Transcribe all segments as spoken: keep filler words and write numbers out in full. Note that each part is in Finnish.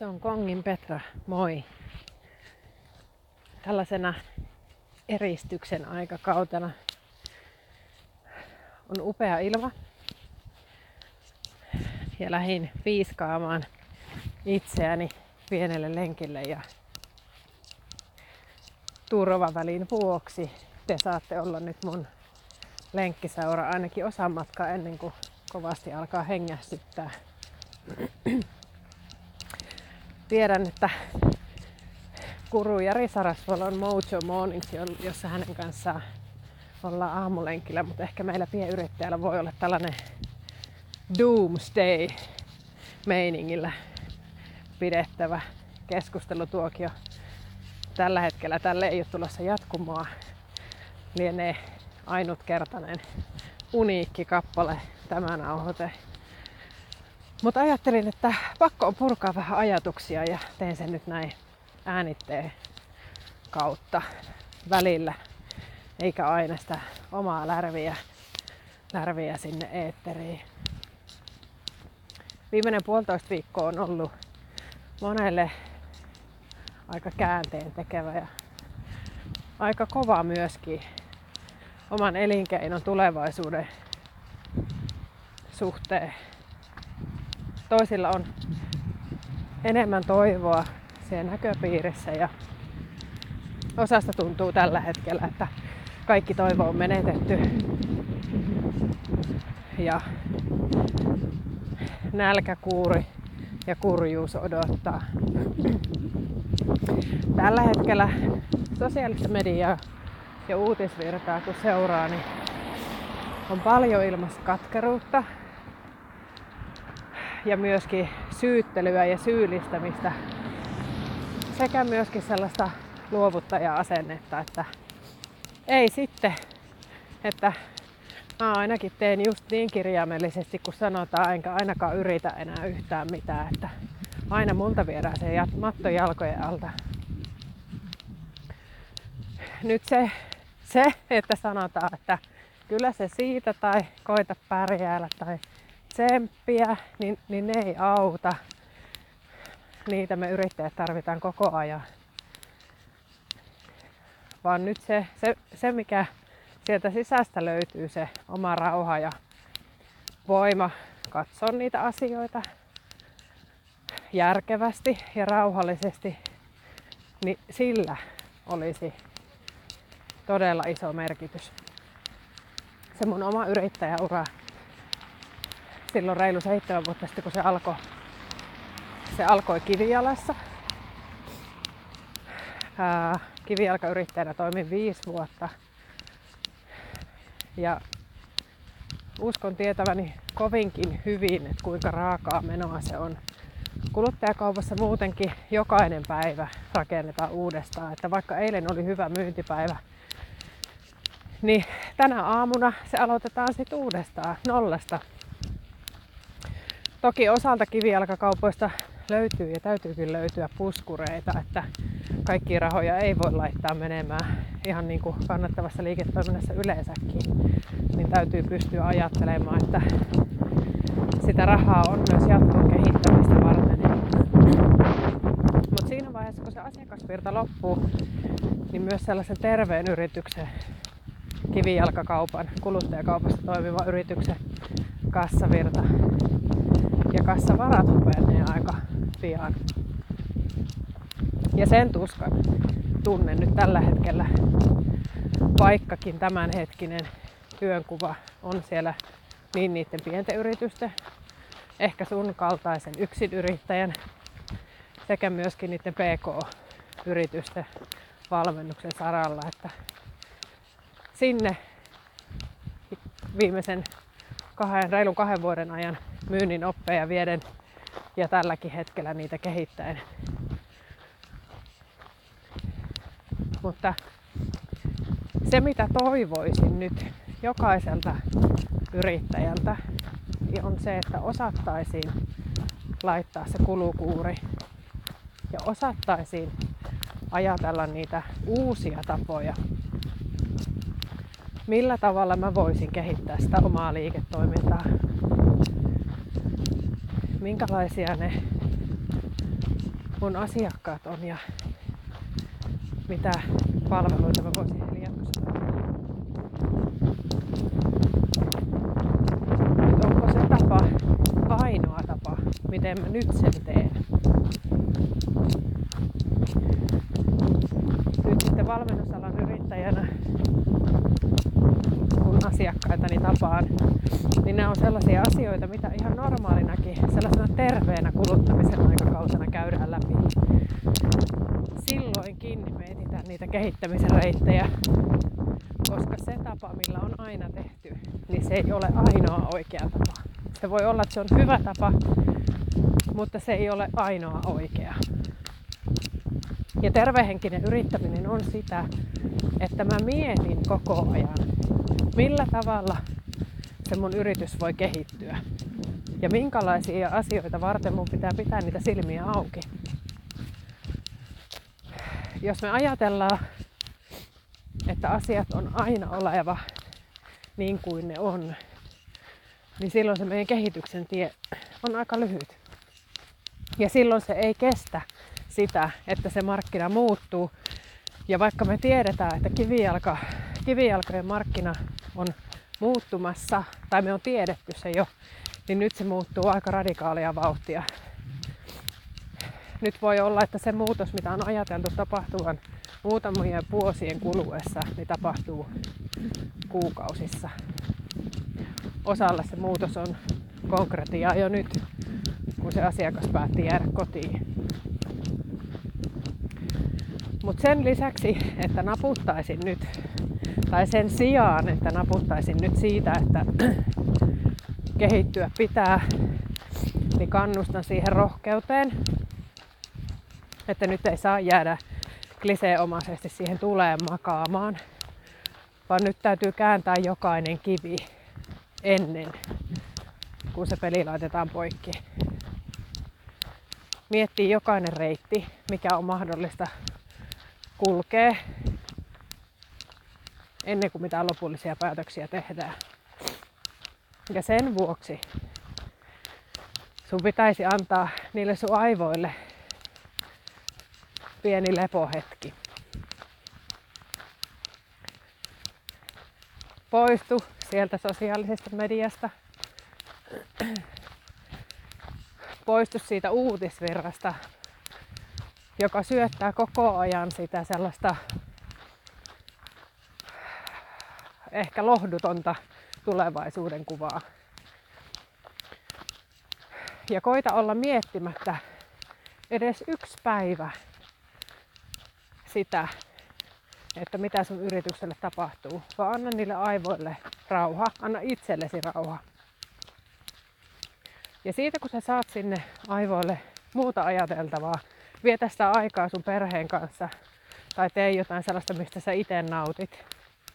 Se on Kongin Petra, moi! Tällaisena eristyksen aikakautena on upea ilma ja lähdin piiskaamaan itseäni pienelle lenkille ja turvavälin vuoksi te saatte olla nyt mun lenkkiseura ainakin osan matkaa ennen kuin kovasti alkaa hengästyttää. Tiedän, että Kuru Jari Sarasvuolla on Mojo Mornings, jossa hänen kanssaan ollaan aamulenkillä, mutta ehkä meillä pienyrittäjällä voi olla tällainen doomsday-meiningillä pidettävä keskustelutuokio. Tällä hetkellä tälle ei ole tulossa jatkumoa. Lienee ainutkertainen, uniikki kappale tämä nauhoite. Mutta ajattelin, että pakko on purkaa vähän ajatuksia ja teen sen nyt näin äänitteen kautta välillä, eikä aina sitä omaa lärviä, lärviä sinne eetteriin. Viimeinen puolitoista viikkoa on ollut monelle aika käänteen tekevä ja aika kova myöskin oman elinkeinon tulevaisuuden suhteen. Toisilla on enemmän toivoa siellä näköpiirissä ja osasta tuntuu tällä hetkellä, että kaikki toivo on menetetty ja nälkäkuuri ja kurjuus odottaa. Tällä hetkellä sosiaalista mediaa ja uutisvirtaa kun seuraa, niin on paljon ilmassa katkeruutta ja myöskin syyttelyä ja syyllistämistä sekä myöskin sellaista luovuttaja-asennetta, että ei sitten, että mä ainakin teen just niin kirjaimellisesti kun sanotaan, enkä ainakaan yritä enää yhtään mitään, että aina multa viedään se matto jalkojen alta. Nyt se, se, että sanotaan, että kyllä se siitä tai koita pärjäällä tai tsemppiä, niin, niin ne ei auta. Niitä me yrittäjät tarvitaan koko ajan. Vaan nyt se, se, se mikä sieltä sisästä löytyy, se oma rauha ja voima katsoa niitä asioita järkevästi ja rauhallisesti, niin sillä olisi todella iso merkitys. Se mun oma yrittäjäura silloin reilu seitsemän vuotta sitten, kun se alkoi, se alkoi Kivijalassa. Ää, Kivijalkayrittäjänä toimin viisi vuotta. Ja uskon tietäväni kovinkin hyvin, että kuinka raakaa menoa se on. Kuluttajakaupassa muutenkin jokainen päivä rakennetaan uudestaan. Että vaikka eilen oli hyvä myyntipäivä, niin tänä aamuna se aloitetaan sitten uudestaan nollasta. Toki osalta kivijalkakaupoista löytyy ja täytyykin löytyä puskureita, että kaikkia rahoja ei voi laittaa menemään ihan niin kuin kannattavassa liiketoiminnassa yleensäkin. Niin täytyy pystyä ajattelemaan, että sitä rahaa on myös jatkon kehittämistä varten. Mutta siinä vaiheessa, kun se asiakasvirta loppuu, niin myös sellaisen terveen yrityksen, kivijalkakaupan, kuluttajakaupassa toimivan yrityksen kassavirta ja kassavarat hupenee aika pian. Ja sen tuskan tunnen nyt tällä hetkellä, vaikkakin tämänhetkinen työnkuva on siellä niin niiden pienten yritysten, ehkä sun kaltaisen yksinyrittäjän sekä myöskin niiden P K-yritysten valmennuksen saralla, että sinne viimeisen kahden, reilun kahden vuoden ajan myynnin oppeja vieden ja tälläkin hetkellä niitä kehittäen. Mutta se mitä toivoisin nyt jokaiselta yrittäjältä on se, että osattaisiin laittaa se kulukuuri ja osattaisiin ajatella niitä uusia tapoja. Millä tavalla mä voisin kehittää sitä omaa liiketoimintaa? Minkälaisia ne mun asiakkaat on ja mitä palveluita mä voisin heille jatkossa tarjota. Nyt onko se tapa ainoa tapa, miten mä nyt sen teen? Nyt sitten valmennusalan yrittäjänä, kun asiakkaitani tapaan, niin nämä on sellaisia asioita, mitä ihan normaalinakin, sellaisena terveenä kuluttamisen aikakautena käydään läpi. Silloinkin me etsitään niitä kehittämisen reittejä, koska se tapa, millä on aina tehty, niin se ei ole ainoa oikea tapa. Se voi olla, että se on hyvä tapa, mutta se ei ole ainoa oikea. Ja tervehenkinen yrittäminen on sitä, että mä mietin koko ajan, millä tavalla se mun yritys voi kehittyä. Ja minkälaisia asioita varten mun pitää pitää niitä silmiä auki. Jos me ajatellaan, että asiat on aina oleva niin kuin ne on, niin silloin se meidän kehityksen tie on aika lyhyt. Ja silloin se ei kestä sitä, että se markkina muuttuu. Ja vaikka me tiedetään, että kivijalka, kivijalkojen markkina on muuttumassa, tai me on tiedetty se jo, niin nyt se muuttuu aika radikaalia vauhtia. Nyt voi olla, että se muutos, mitä on ajateltu tapahtuvan muutamien vuosien kuluessa, niin tapahtuu kuukausissa. Osalle se muutos on konkretiaa jo nyt, kun se asiakas päätti jäädä kotiin. Mutta sen lisäksi, että naputtaisin nyt, tai sen sijaan, että naputtaisin nyt siitä, että kehittyä pitää, niin kannustan siihen rohkeuteen, että nyt ei saa jäädä kliseenomaisesti siihen tuleen makaamaan, vaan nyt täytyy kääntää jokainen kivi ennen kuin se peli laitetaan poikki. Miettii jokainen reitti, mikä on mahdollista kulkea ennen kuin mitään lopullisia päätöksiä tehdään. Ja sen vuoksi sun pitäisi antaa niille sun aivoille pieni lepohetki. Poistu sieltä sosiaalisesta mediasta. Poistu siitä uutisvirrasta, joka syöttää koko ajan sitä sellaista ehkä lohdutonta tulevaisuuden kuvaa. Ja koita olla miettimättä edes yksi päivä sitä, että mitä sun yritykselle tapahtuu, vaan anna niille aivoille rauha, anna itsellesi rauha. Ja siitä kun sä saat sinne aivoille muuta ajateltavaa, vietä sitä aikaa sun perheen kanssa tai tee jotain sellaista, mistä sä itse nautit.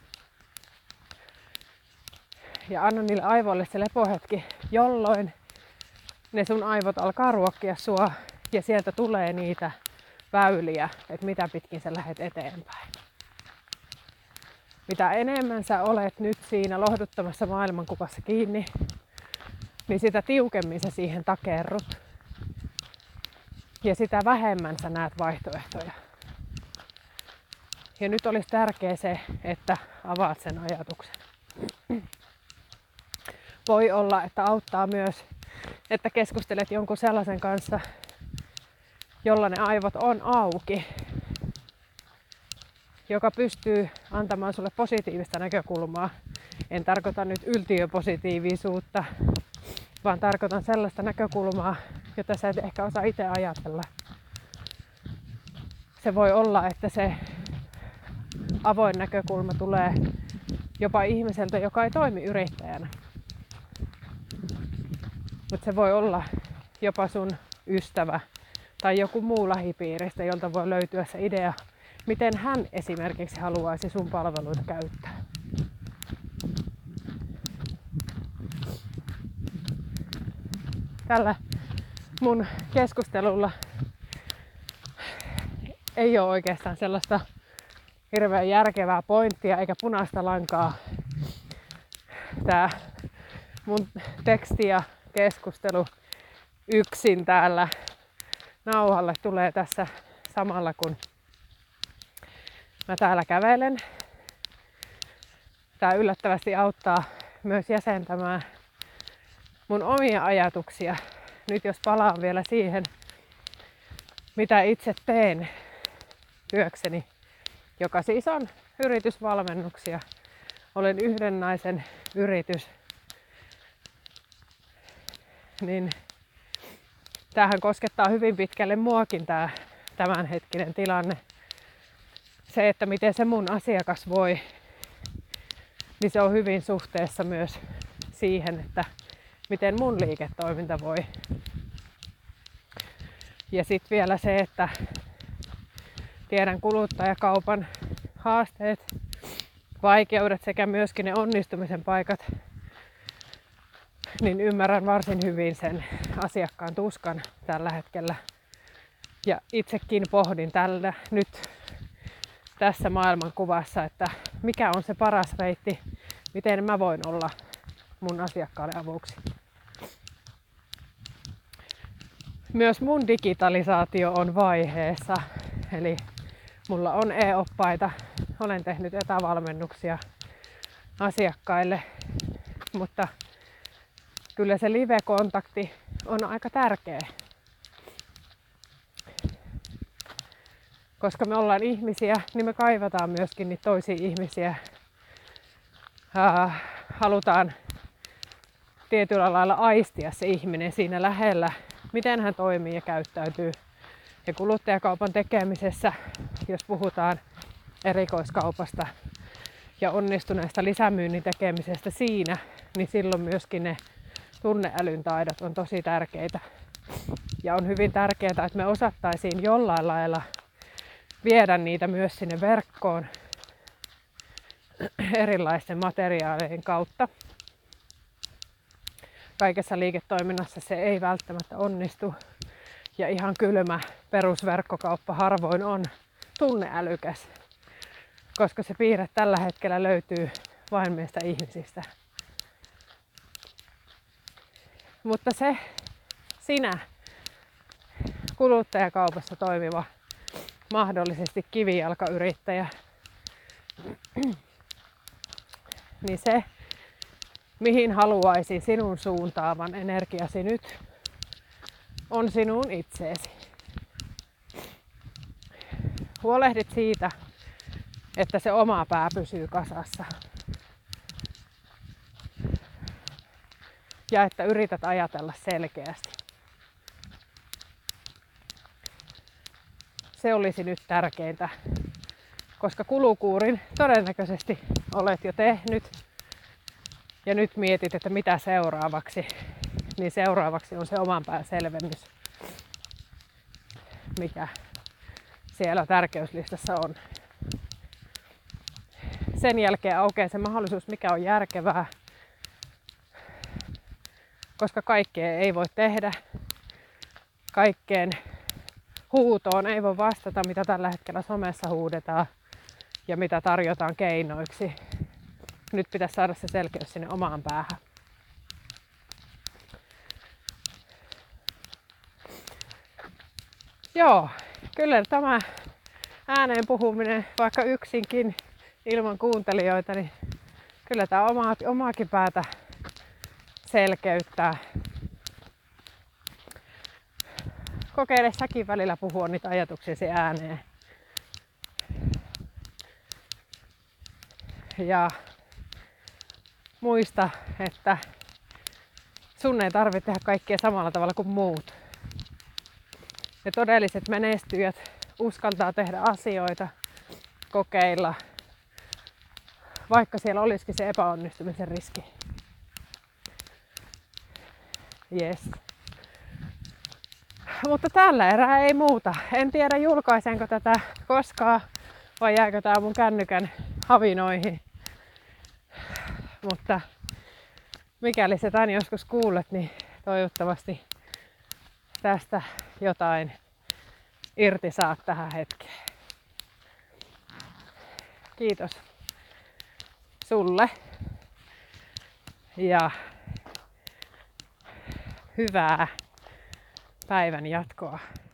Ja anna niille aivoille se lepohetki, jolloin ne sun aivot alkaa ruokkia sua ja sieltä tulee niitä väyliä, että mitä pitkin sä lähdet eteenpäin. Mitä enemmän sä olet nyt siinä lohduttamassa maailmankuvassa kiinni, niin sitä tiukemmin sä siihen takerrut. Ja sitä vähemmän sä näet vaihtoehtoja. Ja nyt olisi tärkeää se, että avaat sen ajatuksen. Voi olla, että auttaa myös, että keskustelet jonkun sellaisen kanssa, jolla ne aivot on auki, joka pystyy antamaan sulle positiivista näkökulmaa. En tarkoita nyt yltiöpositiivisuutta, vaan tarkoitan sellaista näkökulmaa, jota sä et ehkä osaa itse ajatella. Se voi olla, että se avoin näkökulma tulee jopa ihmiseltä, joka ei toimi yrittäjänä. Mutta se voi olla jopa sun ystävä tai joku muu lähipiiristä, jolta voi löytyä se idea, miten hän esimerkiksi haluaisi sun palveluita käyttää. Tällä mun keskustelulla ei ole oikeastaan sellaista hirveän järkevää pointtia eikä punaista lankaa. Tää mun teksti ja keskustelu yksin täällä nauhalle tulee tässä samalla kun mä täällä kävelen. Tää yllättävästi auttaa myös jäsentämään mun omia ajatuksia. Nyt jos palaan vielä siihen, mitä itse teen työkseni, joka siis on yritysvalmennuksia. Olen yhden naisen yritys. Niin tämähän koskettaa hyvin pitkälle muakin tää tämänhetkinen tilanne. Se, että miten se mun asiakas voi, niin se on hyvin suhteessa myös siihen, että miten mun liiketoiminta voi. Ja sitten vielä se, että tiedän kuluttajakaupan haasteet, vaikeudet sekä myöskin ne onnistumisen paikat, niin ymmärrän varsin hyvin sen asiakkaan tuskan tällä hetkellä. Ja itsekin pohdin tällä nyt tässä maailmankuvassa, että mikä on se paras reitti, miten mä voin olla mun asiakkaalle avuksi. Myös mun digitalisaatio on vaiheessa, eli mulla on e-oppaita, olen tehnyt etävalmennuksia asiakkaille, mutta kyllä se live-kontakti on aika tärkeä. Koska me ollaan ihmisiä, niin me kaivataan myöskin niitä toisia ihmisiä. Ää, halutaan tietyllä lailla aistia se ihminen siinä lähellä, miten hän toimii ja käyttäytyy. Ja kuluttajakaupan tekemisessä, jos puhutaan erikoiskaupasta ja onnistuneesta lisämyynnin tekemisestä siinä, niin silloin myöskin ne tunneälyn taidot on tosi tärkeitä. Ja on hyvin tärkeää, että me osattaisiin jollain lailla viedä niitä myös sinne verkkoon erilaisten materiaalien kautta. Kaikessa liiketoiminnassa se ei välttämättä onnistu. Ja ihan kylmä perusverkkokauppa harvoin on tunneälykäs, koska se piirre tällä hetkellä löytyy vain meistä ihmisistä. Mutta se sinä, kuluttajakaupassa toimiva, mahdollisesti kivijalkayrittäjä, niin se, mihin haluaisin sinun suuntaavan energiasi nyt, on sinun itseesi. Huolehdit siitä, että se oma pää pysyy kasassa. Ja että yrität ajatella selkeästi. Se olisi nyt tärkeintä, koska kulukuurin todennäköisesti olet jo tehnyt ja nyt mietit, että mitä seuraavaksi, niin seuraavaksi on se oman pään selvennys, mikä siellä tärkeyslistassa on. Sen jälkeen aukeaa se mahdollisuus, mikä on järkevää, koska kaikkea ei voi tehdä. Kaikkeen huutoon ei voi vastata, mitä tällä hetkellä somessa huudetaan ja mitä tarjotaan keinoiksi. Nyt pitäisi saada se selkeys sinne omaan päähän. Joo, kyllä tämä ääneen puhuminen, vaikka yksinkin ilman kuuntelijoita, niin kyllä tämä omaa, omaakin päätä selkeyttää. Kokeile säkin välillä puhua niitä ajatuksiasi ääneen. Ja muista, että sun ei tarvitse tehdä kaikkea samalla tavalla kuin muut. Ne todelliset menestyjät uskaltaa tehdä asioita, kokeilla, vaikka siellä olisikin se epäonnistumisen riski. Yes. Mutta tällä erää ei muuta. En tiedä julkaisenko tätä koskaan vai jääkö tää mun kännykän havinoihin. Mutta mikäli sä tän joskus kuulet, niin toivottavasti tästä jotain irti saat tähän hetkeen. Kiitos sulle ja hyvää päivän jatkoa.